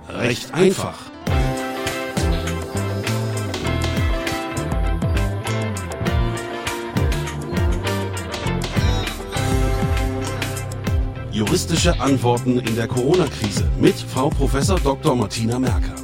Recht einfach. Juristische Antworten in der Corona-Krise mit Frau Prof. Dr. Martina Merker.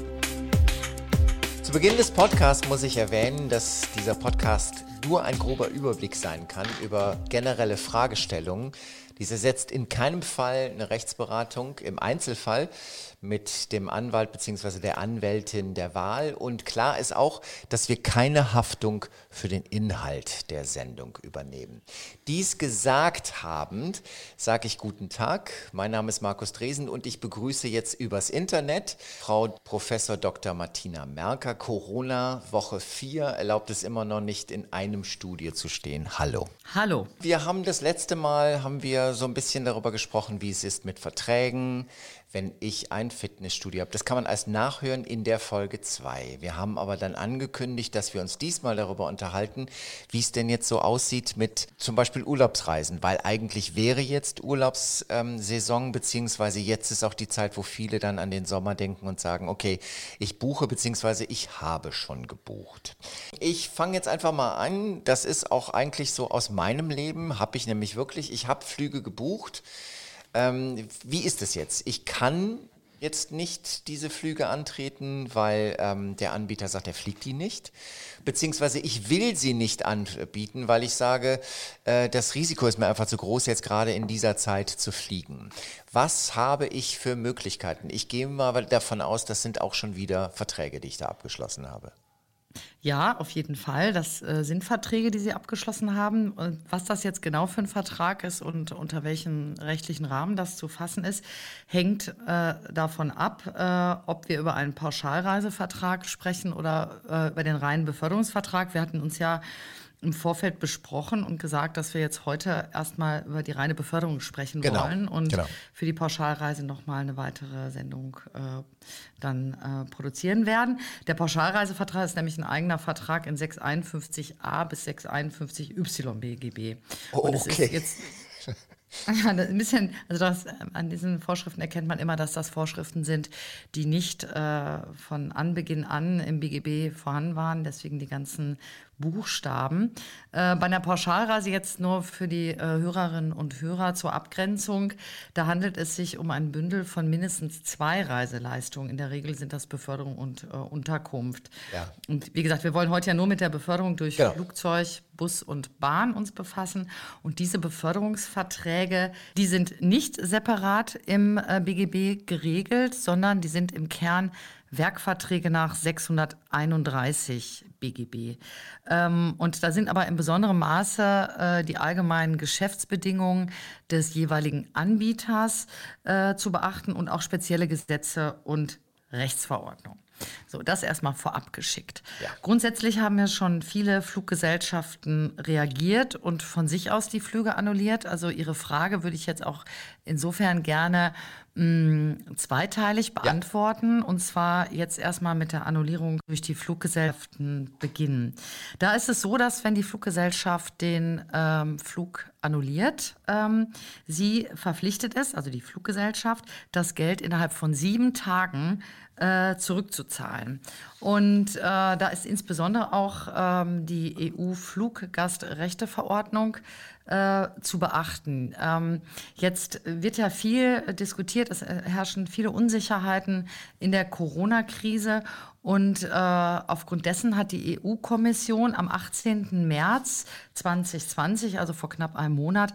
Zu Beginn des Podcasts muss ich erwähnen, dass dieser Podcast nur ein grober Überblick sein kann über generelle Fragestellungen. Diese setzt in keinem Fall eine Rechtsberatung im Einzelfall mit dem Anwalt bzw. der Anwältin der Wahl. Und klar ist auch, dass wir keine Haftung für den Inhalt der Sendung übernehmen. Dies gesagt habend, sage ich guten Tag. Mein Name ist Markus Dresen und ich begrüße jetzt übers Internet Frau Prof. Dr. Martina Merker. Corona Woche 4 erlaubt es immer noch nicht, in einem Studio zu stehen. Hallo. Hallo. Wir haben das letzte Mal so ein bisschen darüber gesprochen, wie es ist mit Verträgen, wenn ich ein Fitnessstudio habe. Das kann man als nachhören in der Folge 2. Wir haben aber dann angekündigt, dass wir uns diesmal darüber unterhalten, wie es denn jetzt so aussieht mit zum Beispiel Urlaubsreisen, weil eigentlich wäre jetzt Urlaubssaison, beziehungsweise jetzt ist auch die Zeit, wo viele dann an den Sommer denken und sagen, okay, ich buche, beziehungsweise ich habe schon gebucht. Ich fange jetzt einfach mal an, das ist auch eigentlich so aus meinem Leben, ich habe Flüge gebucht. Wie ist es jetzt? Ich kann jetzt nicht diese Flüge antreten, weil der Anbieter sagt, er fliegt die nicht. Beziehungsweise ich will sie nicht anbieten, weil ich sage, das Risiko ist mir einfach zu groß, jetzt gerade in dieser Zeit zu fliegen. Was habe ich für Möglichkeiten? Ich gehe mal davon aus, das sind auch schon wieder Verträge, die ich da abgeschlossen habe. Ja, auf jeden Fall. Das sind Verträge, die Sie abgeschlossen haben. Und was das jetzt genau für ein Vertrag ist und unter welchen rechtlichen Rahmen das zu fassen ist, hängt davon ab, ob wir über einen Pauschalreisevertrag sprechen oder über den reinen Beförderungsvertrag. Wir hatten uns ja im Vorfeld besprochen und gesagt, dass wir jetzt heute erstmal über die reine Beförderung sprechen wollen und für die Pauschalreise nochmal eine weitere Sendung dann produzieren werden. Der Pauschalreisevertrag ist nämlich ein eigener Vertrag in 651a bis 651y BGB. Oh, und es okay. ist jetzt ja, ein bisschen, an diesen Vorschriften erkennt man immer, dass das Vorschriften sind, die nicht von Anbeginn an im BGB vorhanden waren, deswegen die ganzen Buchstaben. Bei einer Pauschalreise jetzt nur für die Hörerinnen und Hörer zur Abgrenzung, da handelt es sich um ein Bündel von mindestens 2 Reiseleistungen. In der Regel sind das Beförderung und Unterkunft. Ja. Und wie gesagt, wir wollen heute ja nur mit der Beförderung durch Flugzeug, Bus und Bahn uns befassen. Und diese Beförderungsverträge, die sind nicht separat im BGB geregelt, sondern die sind im Kern Werkverträge nach 631 BGB. Und da sind aber in besonderem Maße die allgemeinen Geschäftsbedingungen des jeweiligen Anbieters zu beachten und auch spezielle Gesetze und Rechtsverordnungen. So, das erstmal vorab geschickt. Ja. Grundsätzlich haben ja schon viele Fluggesellschaften reagiert und von sich aus die Flüge annulliert. Also Ihre Frage würde ich jetzt auch insofern gerne zweiteilig beantworten. Und zwar jetzt erstmal mit der Annullierung durch die Fluggesellschaften beginnen. Da ist es so, dass wenn die Fluggesellschaft den Flug annulliert, sie verpflichtet ist, also die Fluggesellschaft, das Geld innerhalb von 7 Tagen zurückzuzahlen. Und da ist insbesondere auch die EU-Fluggastrechteverordnung zu beachten. Jetzt wird ja viel diskutiert, es herrschen viele Unsicherheiten in der Corona-Krise und aufgrund dessen hat die EU-Kommission am 18. März 2020, also vor knapp einem Monat,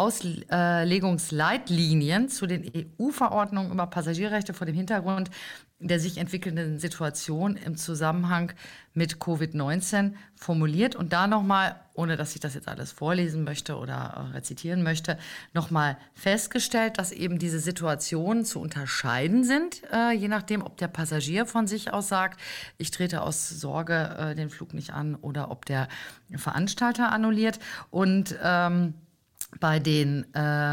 Auslegungsleitlinien zu den EU-Verordnungen über Passagierrechte vor dem Hintergrund der sich entwickelnden Situation im Zusammenhang mit Covid-19 formuliert und da nochmal, ohne dass ich das jetzt alles vorlesen möchte oder rezitieren möchte, nochmal festgestellt, dass eben diese Situationen zu unterscheiden sind, je nachdem, ob der Passagier von sich aus sagt, ich trete aus Sorge den Flug nicht an oder ob der Veranstalter annulliert und bei der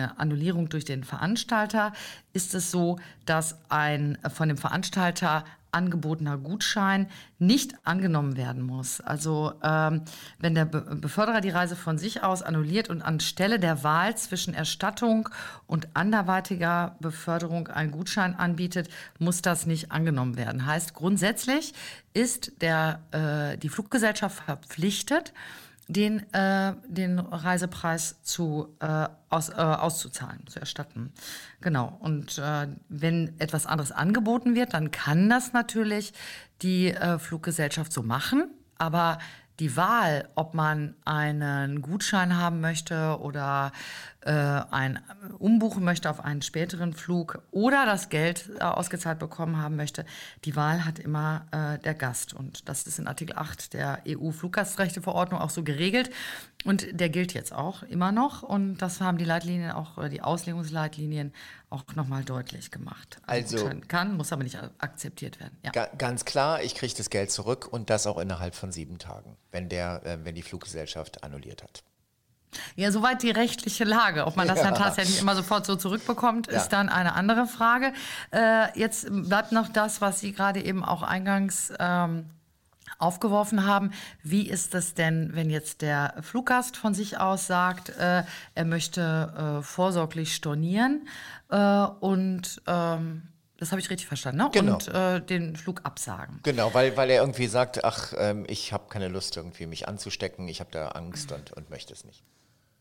Annullierung durch den Veranstalter ist es so, dass ein von dem Veranstalter angebotener Gutschein nicht angenommen werden muss. Also wenn der Beförderer die Reise von sich aus annulliert und anstelle der Wahl zwischen Erstattung und anderweitiger Beförderung einen Gutschein anbietet, muss das nicht angenommen werden. Heißt, grundsätzlich ist die Fluggesellschaft verpflichtet, den Reisepreis auszuzahlen, zu erstatten. Genau. Und wenn etwas anderes angeboten wird, dann kann das natürlich die Fluggesellschaft so machen. Aber die Wahl, ob man einen Gutschein haben möchte oder umbuchen möchte auf einen späteren Flug oder das Geld ausgezahlt bekommen haben möchte, die Wahl hat immer der Gast. Und das ist in Artikel 8 der EU-Fluggastrechteverordnung auch so geregelt. Und der gilt jetzt auch immer noch. Und das haben die Leitlinien auch, oder die Auslegungsleitlinien auch nochmal deutlich gemacht. Also kann, muss aber nicht akzeptiert werden. Ja. Ganz klar, ich kriege das Geld zurück und das auch innerhalb von 7 Tagen, wenn die Fluggesellschaft annulliert hat. Ja, soweit die rechtliche Lage. Ob man das dann tatsächlich immer sofort so zurückbekommt, ist dann eine andere Frage. Jetzt bleibt noch das, was Sie gerade eben auch eingangs aufgeworfen haben. Wie ist es denn, wenn jetzt der Fluggast von sich aus sagt, er möchte vorsorglich stornieren und das habe ich richtig verstanden, ne? Genau. Und den Flug absagen. Genau, weil er irgendwie sagt, ach, ich habe keine Lust, irgendwie mich anzustecken, ich habe da Angst und möchte es nicht.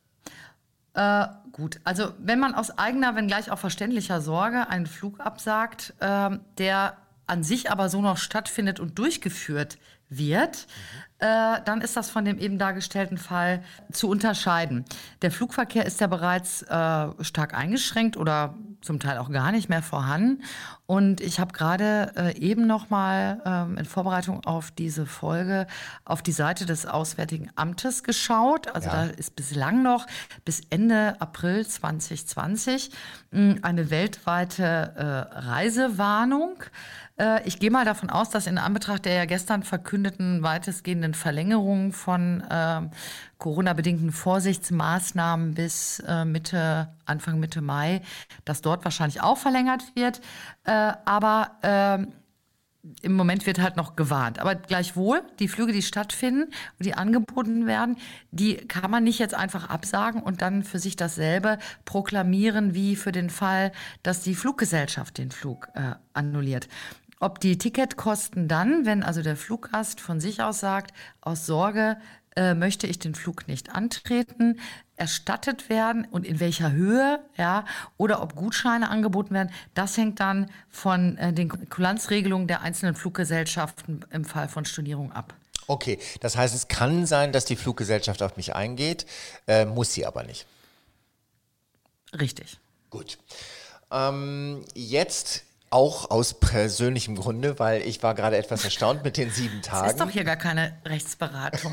Gut, also wenn man aus eigener, wenngleich auch verständlicher Sorge einen Flug absagt, der an sich aber so noch stattfindet und durchgeführt wird, dann ist das von dem eben dargestellten Fall zu unterscheiden. Der Flugverkehr ist ja bereits stark eingeschränkt oder zum Teil auch gar nicht mehr vorhanden. Und ich habe gerade eben noch mal in Vorbereitung auf diese Folge auf die Seite des Auswärtigen Amtes geschaut. Also da ist bislang noch bis Ende April 2020 eine weltweite Reisewarnung. Ich gehe mal davon aus, dass in Anbetracht der ja gestern verkündeten weitestgehenden Verlängerung von Corona-bedingten Vorsichtsmaßnahmen bis Anfang Mitte Mai, dass dort wahrscheinlich auch verlängert wird. Aber im Moment wird halt noch gewarnt. Aber gleichwohl, die Flüge, die stattfinden und die angeboten werden, die kann man nicht jetzt einfach absagen und dann für sich dasselbe proklamieren wie für den Fall, dass die Fluggesellschaft den Flug annulliert. Ob die Ticketkosten dann, wenn also der Fluggast von sich aus sagt, aus Sorge möchte ich den Flug nicht antreten, erstattet werden und in welcher Höhe, ja, oder ob Gutscheine angeboten werden, das hängt dann von den Kulanzregelungen der einzelnen Fluggesellschaften im Fall von Stornierung ab. Okay, das heißt, es kann sein, dass die Fluggesellschaft auf mich eingeht, muss sie aber nicht. Richtig. Gut. Jetzt auch aus persönlichem Grunde, weil ich war gerade etwas erstaunt mit den 7 Tagen. Das ist doch hier gar keine Rechtsberatung.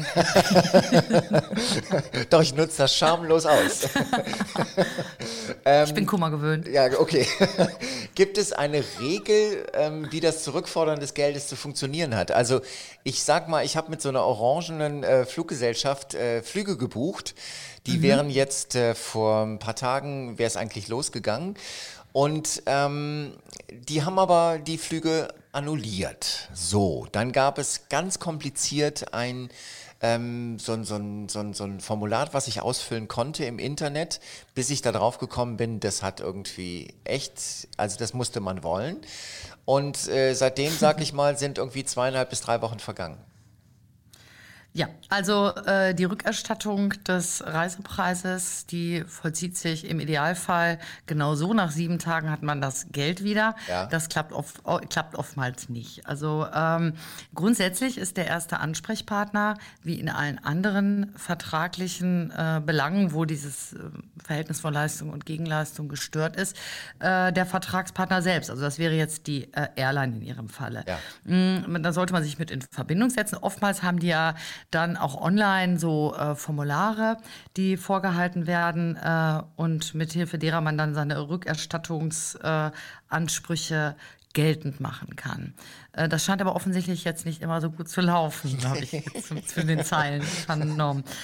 Doch, ich nutze das schamlos aus. Ich bin Kummer gewöhnt. Ja, okay. Gibt es eine Regel, wie das Zurückfordern des Geldes zu funktionieren hat? Also ich sag mal, ich habe mit so einer orangenen Fluggesellschaft Flüge gebucht. Die wären jetzt vor ein paar Tagen, wäre es eigentlich losgegangen. Und die haben aber die Flüge annulliert. So, dann gab es ganz kompliziert so ein Formular, was ich ausfüllen konnte im Internet, bis ich da drauf gekommen bin, das hat irgendwie echt, also das musste man wollen. Und seitdem, sag ich mal, sind irgendwie 2,5 bis 3 Wochen vergangen. Ja, also die Rückerstattung des Reisepreises, die vollzieht sich im Idealfall genau so. Nach 7 Tagen hat man das Geld wieder. Ja. Das klappt oftmals nicht. Also grundsätzlich ist der erste Ansprechpartner, wie in allen anderen vertraglichen Belangen, wo dieses Verhältnis von Leistung und Gegenleistung gestört ist, der Vertragspartner selbst. Also das wäre jetzt die Airline in ihrem Falle. Ja. Da sollte man sich mit in Verbindung setzen. Oftmals haben die ja dann auch online so Formulare, die vorgehalten werden und mithilfe derer man dann seine Rückerstattungsansprüche geltend machen kann. Das scheint aber offensichtlich jetzt nicht immer so gut zu laufen, habe ich jetzt zwischen den Zeilen vernommen.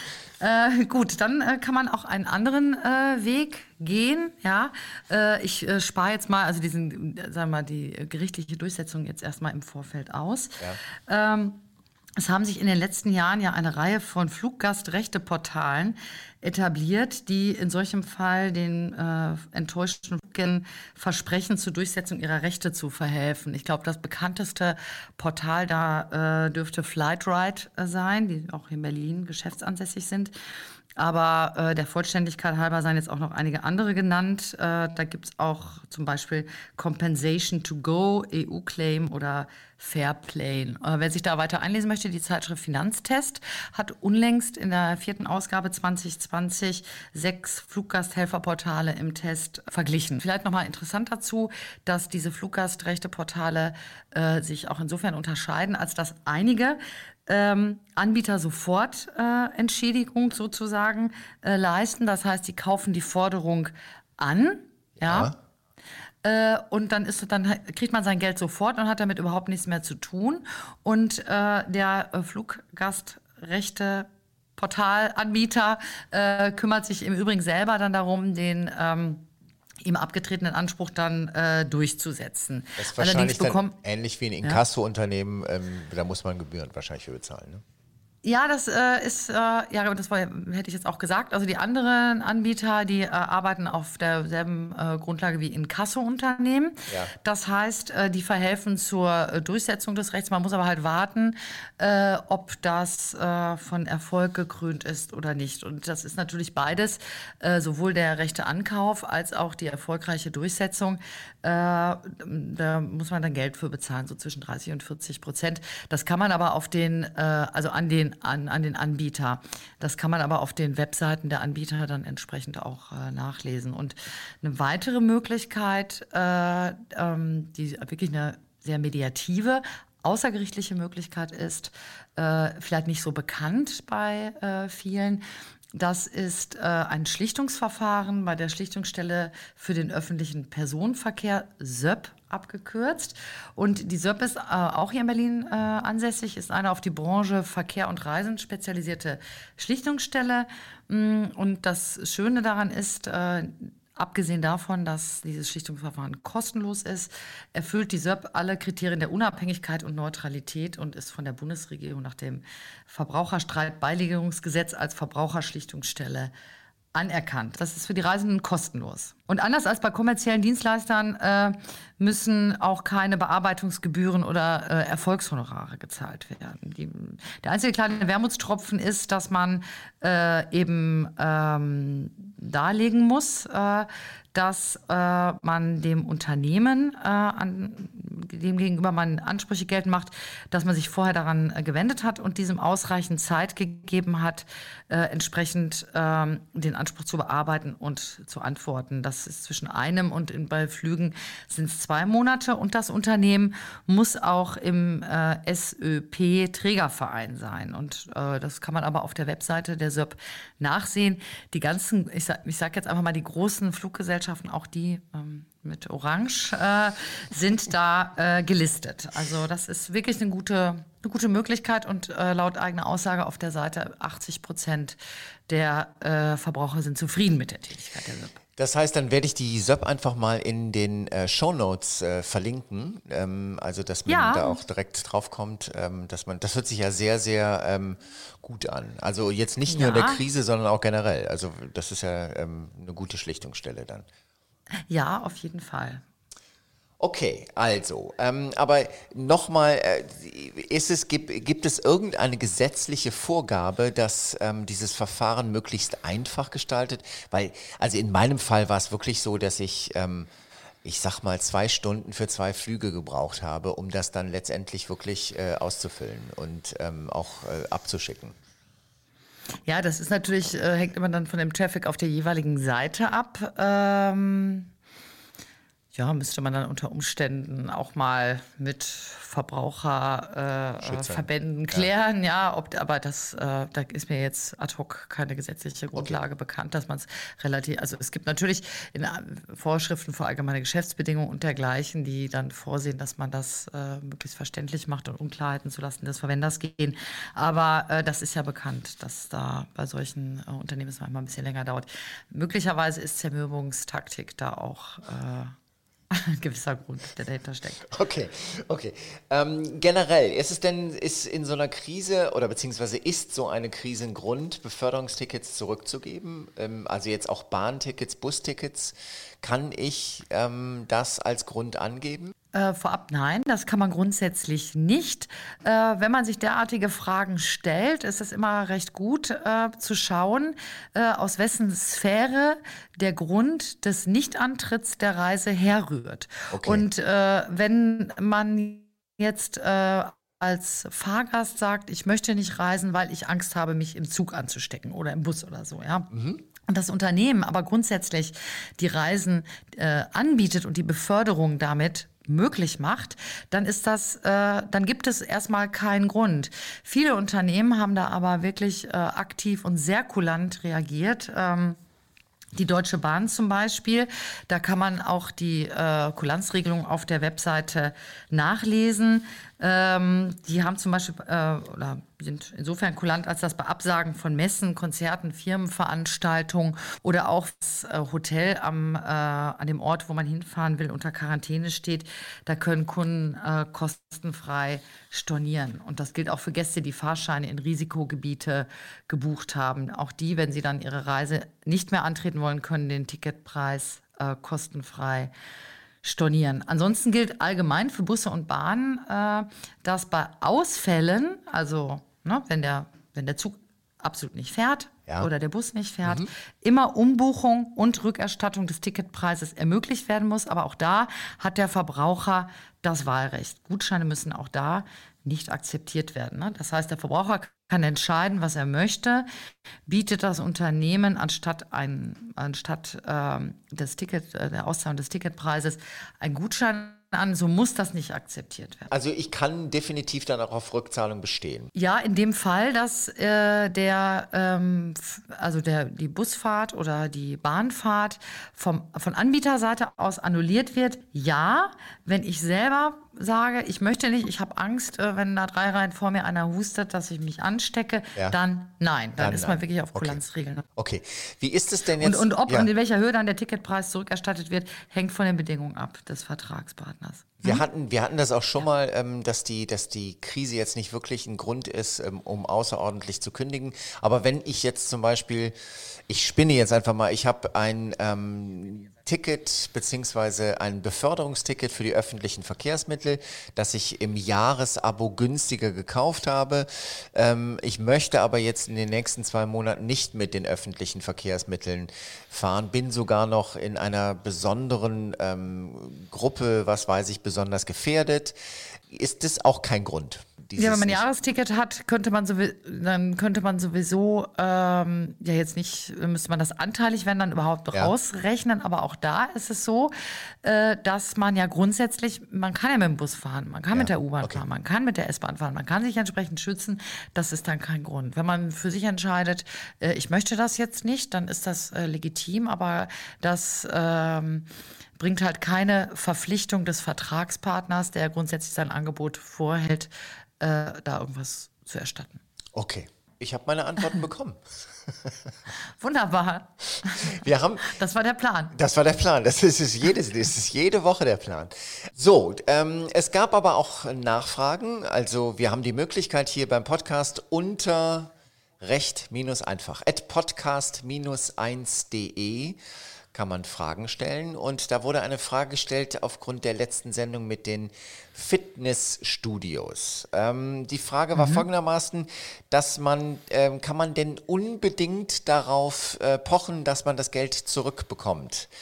Gut, dann kann man auch einen anderen Weg gehen. Ja, ich spare jetzt mal, also sagen wir mal, die gerichtliche Durchsetzung jetzt erstmal im Vorfeld aus. Ja. Es haben sich in den letzten Jahren ja eine Reihe von Fluggastrechteportalen etabliert, die in solchem Fall den enttäuschten Fluggästen versprechen, zur Durchsetzung ihrer Rechte zu verhelfen. Ich glaube, das bekannteste Portal da dürfte Flightride sein, die auch in Berlin geschäftsansässig sind. Aber der Vollständigkeit halber seien jetzt auch noch einige andere genannt. Da gibt es auch zum Beispiel Compensation to Go, EU-Claim oder Fairplane. Wer sich da weiter einlesen möchte, die Zeitschrift Finanztest hat unlängst in der 4. Ausgabe 2020 6 Fluggasthelferportale im Test verglichen. Vielleicht nochmal interessant dazu, dass diese Fluggastrechteportale sich auch insofern unterscheiden, als dass einige Anbieter sofort Entschädigung sozusagen leisten. Das heißt, die kaufen die Forderung an, ja. Und dann kriegt man sein Geld sofort und hat damit überhaupt nichts mehr zu tun. Und der Fluggastrechte-Portalanbieter kümmert sich im Übrigen selber dann darum, den ihm abgetretenen Anspruch dann durchzusetzen. Das ist wahrscheinlich dann ähnlich wie ein Inkasso-Unternehmen, da muss man Gebühren wahrscheinlich für bezahlen, ne? Ja, das hätte ich jetzt auch gesagt. Also die anderen Anbieter, die arbeiten auf derselben Grundlage wie Inkasso-Unternehmen. Ja. Das heißt, die verhelfen zur Durchsetzung des Rechts. Man muss aber halt warten, ob das von Erfolg gekrönt ist oder nicht. Und das ist natürlich beides, sowohl der rechte Ankauf als auch die erfolgreiche Durchsetzung. Da muss man dann Geld für bezahlen, so zwischen 30% und 40%. Das kann man aber auf den an den Anbieter. Das kann man aber auf den Webseiten der Anbieter dann entsprechend auch nachlesen. Und eine weitere Möglichkeit, die wirklich eine sehr mediative, außergerichtliche Möglichkeit ist, vielleicht nicht so bekannt bei vielen. Das ist ein Schlichtungsverfahren bei der Schlichtungsstelle für den öffentlichen Personenverkehr, SÖP abgekürzt. Und die SÖP ist auch hier in Berlin ansässig, ist eine auf die Branche Verkehr und Reisen spezialisierte Schlichtungsstelle. Und das Schöne daran ist, abgesehen davon, dass dieses Schlichtungsverfahren kostenlos ist, erfüllt die SÖP alle Kriterien der Unabhängigkeit und Neutralität und ist von der Bundesregierung nach dem Verbraucherstreitbeilegungsgesetz als Verbraucherschlichtungsstelle anerkannt. Das ist für die Reisenden kostenlos. Und anders als bei kommerziellen Dienstleistern müssen auch keine Bearbeitungsgebühren oder Erfolgshonorare gezahlt werden. Der einzige kleine Wermutstropfen ist, dass man eben darlegen muss, dass man dem Unternehmen, dem gegenüber man Ansprüche geltend macht, dass man sich vorher daran gewendet hat und diesem ausreichend Zeit gegeben hat, entsprechend den Anspruch zu bearbeiten und zu antworten. Das ist zwischen einem und bei Flügen sind es 2 Monate. Und das Unternehmen muss auch im SÖP Trägerverein sein. Und das kann man aber auf der Webseite der SÖP nachsehen. Die ganzen, ich sag jetzt einfach mal die großen Fluggesellschaften, auch die mit Orange, sind da gelistet. Also das ist wirklich eine gute Möglichkeit und laut eigener Aussage auf der Seite 80% der Verbraucher sind zufrieden mit der Tätigkeit der SÖP. Das heißt, dann werde ich die SÖP einfach mal in den Shownotes verlinken, also dass man da auch direkt draufkommt, das hört sich ja sehr, sehr gut an. Also jetzt nicht nur in der Krise, sondern auch generell. Also das ist ja eine gute Schlichtungsstelle dann. Ja, auf jeden Fall. Okay, also, aber nochmal, gibt es irgendeine gesetzliche Vorgabe, dass dieses Verfahren möglichst einfach gestaltet? Weil, also in meinem Fall war es wirklich so, dass ich sag mal 2 Stunden für 2 Flüge gebraucht habe, um das dann letztendlich wirklich auszufüllen und auch abzuschicken. Ja, das ist natürlich, hängt immer dann von dem Traffic auf der jeweiligen Seite ab. Ja, müsste man dann unter Umständen auch mal mit Verbraucherverbänden Verbänden klären, ja, aber da ist mir jetzt ad hoc keine gesetzliche Grundlage bekannt, dass man es relativ, also es gibt natürlich in Vorschriften für allgemeine Geschäftsbedingungen und dergleichen, die dann vorsehen, dass man das möglichst verständlich macht und Unklarheiten zulasten des Verwenders gehen. Aber das ist ja bekannt, dass da bei solchen Unternehmen es manchmal ein bisschen länger dauert. Möglicherweise ist Zermürbungstaktik da auch ein gewisser Grund, der dahinter steckt. Okay. Generell, ist in so einer Krise oder beziehungsweise ist so eine Krise ein Grund, Beförderungstickets zurückzugeben? Also jetzt auch Bahntickets, Bustickets. Kann ich das als Grund angeben? Vorab nein, das kann man grundsätzlich nicht. Wenn man sich derartige Fragen stellt, ist es immer recht gut zu schauen, aus wessen Sphäre der Grund des Nichtantritts der Reise herrührt. Okay. Und wenn man jetzt als Fahrgast sagt, ich möchte nicht reisen, weil ich Angst habe, mich im Zug anzustecken oder im Bus oder so, ja. Und das Unternehmen aber grundsätzlich die Reisen anbietet und die Beförderung damit möglich macht, dann gibt es erstmal keinen Grund. Viele Unternehmen haben da aber wirklich aktiv und sehr kulant reagiert. Die Deutsche Bahn zum Beispiel, da kann man auch die Kulanzregelung auf der Webseite nachlesen. Die haben zum Beispiel oder sind insofern kulant, als das bei Absagen von Messen, Konzerten, Firmenveranstaltungen oder auch das Hotel an dem Ort, wo man hinfahren will, unter Quarantäne steht, da können Kunden kostenfrei stornieren. Und das gilt auch für Gäste, die Fahrscheine in Risikogebiete gebucht haben. Auch die, wenn sie dann ihre Reise nicht mehr antreten wollen, können den Ticketpreis kostenfrei stornieren. Ansonsten gilt allgemein für Busse und Bahnen, dass bei Ausfällen, also wenn der Zug absolut nicht fährt oder der Bus nicht fährt, immer Umbuchung und Rückerstattung des Ticketpreises ermöglicht werden muss. Aber auch da hat der Verbraucher das Wahlrecht. Gutscheine müssen auch da nicht akzeptiert werden. Ne? Das heißt, der Verbraucher kann entscheiden, was er möchte, bietet das Unternehmen anstatt der Auszahlung des Ticketpreises einen Gutschein an, so muss das nicht akzeptiert werden. Also ich kann definitiv dann auch auf Rückzahlung bestehen. Ja, in dem Fall, dass die Busfahrt oder die Bahnfahrt von Anbieterseite aus annulliert wird, ja, wenn ich selber sage, ich möchte nicht, ich habe Angst, wenn da 3 Reihen vor mir einer hustet, dass ich mich anstecke, dann nein. Dann ist man wirklich auf Kulanzregeln. Okay. Wie ist es denn jetzt? Und ob und in welcher Höhe dann der Ticketpreis zurückerstattet wird, hängt von den Bedingungen ab des Vertragspartners. Wir hatten das auch schon mal, dass die Krise jetzt nicht wirklich ein Grund ist, um außerordentlich zu kündigen. Aber wenn ich jetzt zum Beispiel, ich spinne jetzt einfach mal, ich habe ein Ticket beziehungsweise ein Beförderungsticket für die öffentlichen Verkehrsmittel, das ich im Jahresabo günstiger gekauft habe. Ich möchte aber jetzt in den nächsten 2 Monaten nicht mit den öffentlichen Verkehrsmitteln fahren, bin sogar noch in einer besonderen Gruppe, was weiß ich, besonders gefährdet. Ist das auch kein Grund? Ja, wenn man ein Jahresticket hat, dann könnte man sowieso jetzt nicht, müsste man das anteilig, wenn dann überhaupt rausrechnen. Aber auch da ist es so, dass man ja grundsätzlich, man kann ja mit dem Bus fahren, man kann mit der U-Bahn fahren, man kann mit der S-Bahn fahren, man kann sich entsprechend schützen. Das ist dann kein Grund. Wenn man für sich entscheidet, ich möchte das jetzt nicht, dann ist das legitim, aber das bringt halt keine Verpflichtung des Vertragspartners, der grundsätzlich sein Angebot vorhält, da irgendwas zu erstatten. Okay, ich habe meine Antworten bekommen. Wunderbar. Das war der Plan. Das war der Plan. Das ist jede Woche der Plan. So, es gab aber auch Nachfragen. Also wir haben die Möglichkeit hier beim Podcast unter recht-einfach @podcast-1.de kann man Fragen stellen. Und da wurde eine Frage gestellt aufgrund der letzten Sendung mit den Fitnessstudios. Die Frage war folgendermaßen, dass kann man denn unbedingt darauf pochen, dass man das Geld zurückbekommt?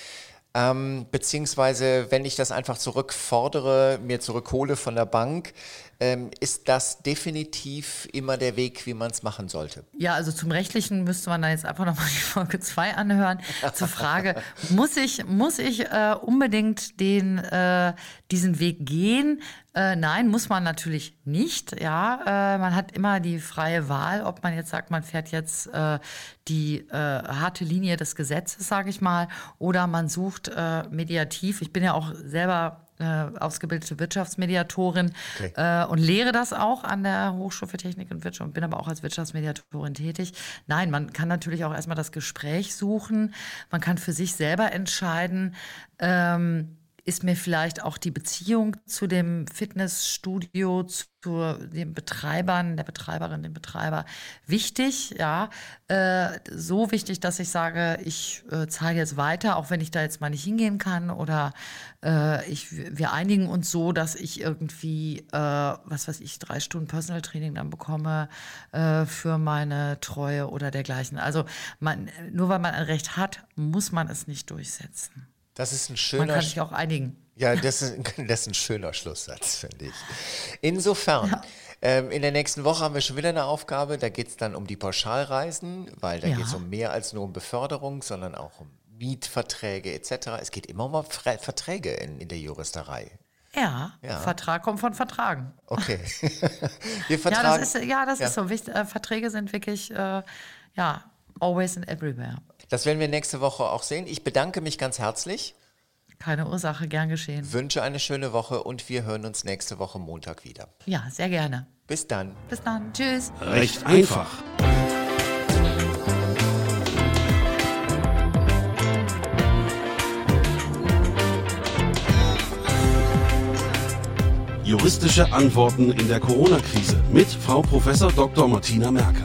Beziehungsweise, wenn ich das einfach zurückfordere, mir zurückhole von der Bank, ist das definitiv immer der Weg, wie man es machen sollte. Ja, also zum Rechtlichen müsste man da jetzt einfach nochmal die Folge 2 anhören. Zur Frage, muss ich unbedingt diesen Weg gehen? Nein, muss man natürlich nicht. Ja, man hat immer die freie Wahl, ob man jetzt sagt, man fährt jetzt die harte Linie des Gesetzes, sage ich mal, oder man sucht mediativ. Ich bin ja auch selber ausgebildete Wirtschaftsmediatorin und lehre das auch an der Hochschule für Technik und Wirtschaft und bin aber auch als Wirtschaftsmediatorin tätig. Nein, man kann natürlich auch erstmal das Gespräch suchen. Man kann für sich selber entscheiden, ist mir vielleicht auch die Beziehung zu dem Fitnessstudio, zu den Betreibern, der Betreiberin, dem Betreiber wichtig, ja, so wichtig, dass ich sage, ich zahle jetzt weiter, auch wenn ich da jetzt mal nicht hingehen kann oder wir einigen uns so, dass ich irgendwie, 3 Stunden Personal Training dann bekomme für meine Treue oder dergleichen. Also nur weil man ein Recht hat, muss man es nicht durchsetzen. Das ist ein schöner. Man kann sich auch einigen. Ja, das ist ein schöner Schlusssatz, finde ich. Insofern, in der nächsten Woche haben wir schon wieder eine Aufgabe. Da geht es dann um die Pauschalreisen, weil da geht es um mehr als nur um Beförderung, sondern auch um Mietverträge etc. Es geht immer um Verträge in der Juristerei. Ja, Vertrag kommt von Vertragen. Okay. Wir vertragen. Das ist so wichtig. Verträge sind wirklich, always and everywhere. Das werden wir nächste Woche auch sehen. Ich bedanke mich ganz herzlich. Keine Ursache, gern geschehen. Wünsche eine schöne Woche und wir hören uns nächste Woche Montag wieder. Ja, sehr gerne. Bis dann. Bis dann. Tschüss. Recht einfach. Juristische Antworten in der Corona-Krise mit Frau Prof. Dr. Martina Merker.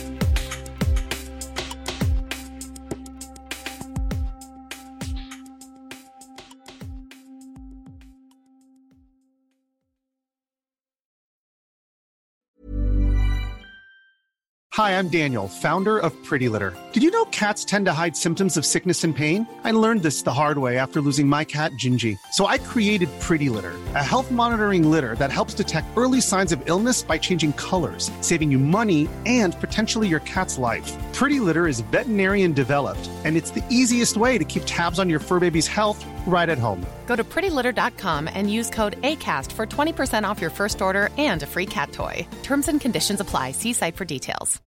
Hi, I'm Daniel, founder of Pretty Litter. Did you know cats tend to hide symptoms of sickness and pain? I learned this the hard way after losing my cat, Gingy. So I created Pretty Litter, a health monitoring litter that helps detect early signs of illness by changing colors, saving you money and potentially your cat's life. Pretty Litter is veterinarian developed, and it's the easiest way to keep tabs on your fur baby's health right at home. Go to prettylitter.com and use code ACAST for 20% off your first order and a free cat toy. Terms and conditions apply. See site for details.